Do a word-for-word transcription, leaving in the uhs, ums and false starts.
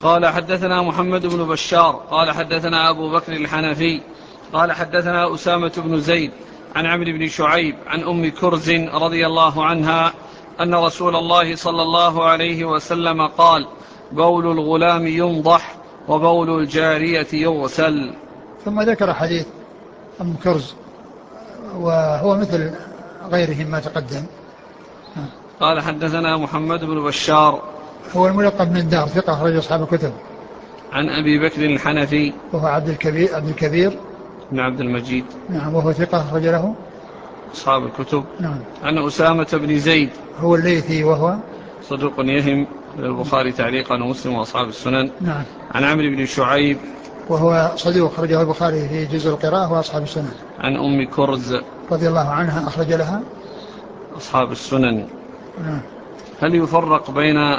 قال حدثنا محمد بن بشار قال حدثنا أبو بكر الحنفي قال حدثنا أسامة بن زيد عن عمرو بن شعيب عن أم كرز رضي الله عنها أن رسول الله صلى الله عليه وسلم قال: بول الغلام ينضح وبول الجارية يغسل. ثم ذكر حديث أم كرز وهو مثل غيره ما تقدم. قال حدثنا محمد بن بشار هو الملقب من دار، ثقة أخرج أصحاب الكتب. عن أبي بكر الحنفي وهو عبد الكبير عبد الكبير بن عبد المجيد، نعم، وهو ثقة أخرج له أصحاب الكتب. نعم. عن أسامة بن زيد هو الليثي وهو صدوق يهم، البخاري تعليقا ومسلم وأصحاب السنن. نعم. عن عمرو بن شعيب وهو صدوق أخرجه البخاري في جزء القراءة وأصحاب السنن. عن أم كرز رضي الله عنها أخرج لها أصحاب السنن. نعم. هل يفرق بين